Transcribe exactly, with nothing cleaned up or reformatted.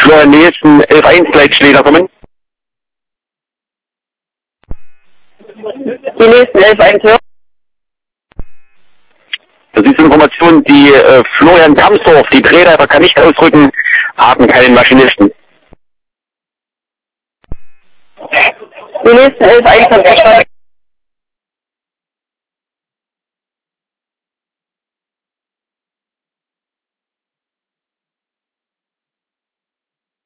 Florian Nielsen, elf eins Leitschläger kommen. Die nächsten elf eins hören. Das ist Information, die äh, Florian Kamsdorf, die Drehleiter kann nicht ausrücken, haben keinen Maschinisten. Die nächsten elf eins haben verstanden.